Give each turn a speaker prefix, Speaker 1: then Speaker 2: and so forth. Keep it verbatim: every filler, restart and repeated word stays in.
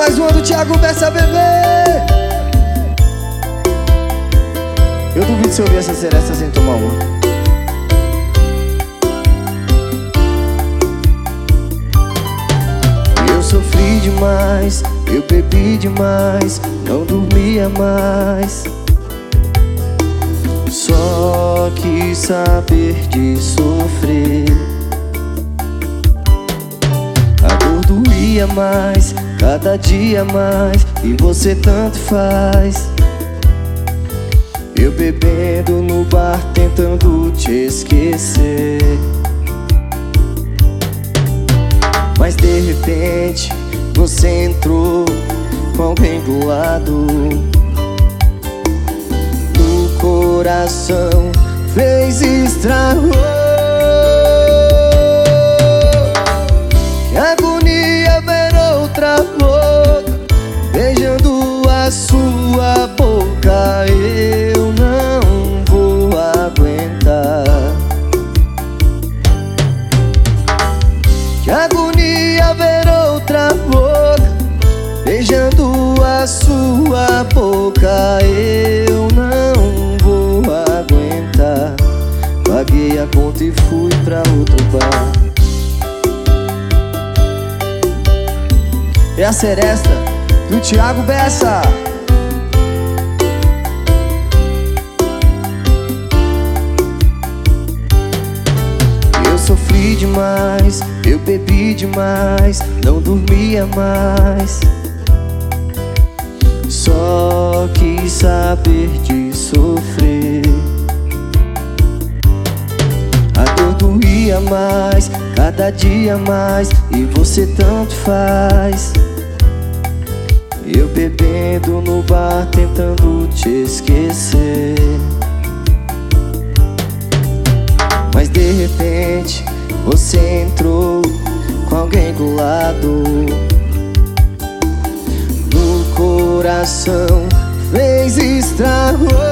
Speaker 1: Mais uma do Thiago Bessa, bebê. Eu duvido se eu ouvir essa seresta sem tomar uma. Eu sofri demais, eu bebi demais, não dormia mais. Só quis saber de sofrer. A dor doía mais, cada dia mais, e você tanto faz. Eu bebendo no bar, tentando te esquecer. Mas de repente você entrou com alguém do lado. No coração fez estrago. Que agonia ver outra boca beijando a sua boca. Eu não vou aguentar. Que agonia ver outra boca beijando a sua boca. Eu não vou aguentar. Paguei a conta e fui pra outro bar. É a seresta do Thiago Bessa. Eu sofri demais, eu bebi demais, não dormia mais. Só quis saber de sofrer. A dor doía mais, cada dia mais, e você tanto faz. Eu bebendo no bar, tentando te esquecer. Mas de repente você entrou com alguém do lado. No coração fez estrago.